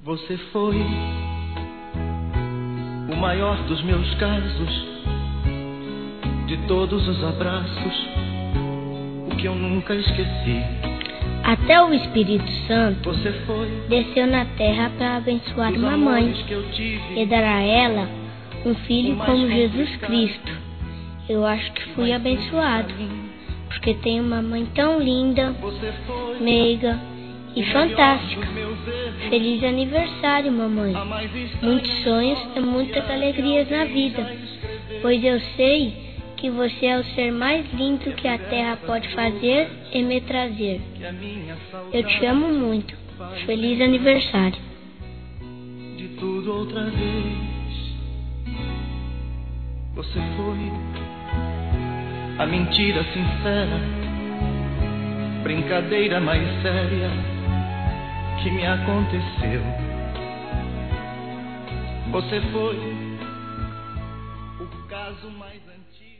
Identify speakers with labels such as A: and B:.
A: Você foi o maior dos meus casos, de todos os abraços, o que eu nunca esqueci.
B: Até o Espírito Santo
A: Você foi
B: desceu na terra para abençoar
A: os
B: mamãe
A: amores que eu tive,
B: e dar a ela um filho
A: o mais
B: como Jesus
A: complicado.
B: Cristo. Eu acho que fui abençoado, porque tenho uma mãe tão linda,
A: Você foi
B: meiga e
A: o maior
B: fantástica.
A: dos meus erros,
B: Feliz aniversário, mamãe.
A: a mais estranha
B: Muitos sonhos e muitas alegrias na vida, pois eu sei que você é o ser mais lindo que a terra pode fazer e me trazer.
A: que a minha
B: Eu te
A: saudade
B: amo muito. Feliz aniversário.
A: de tudo outra vez. Você foi a mentira sincera, brincadeira mais séria que me aconteceu. Você foi o caso mais antigo.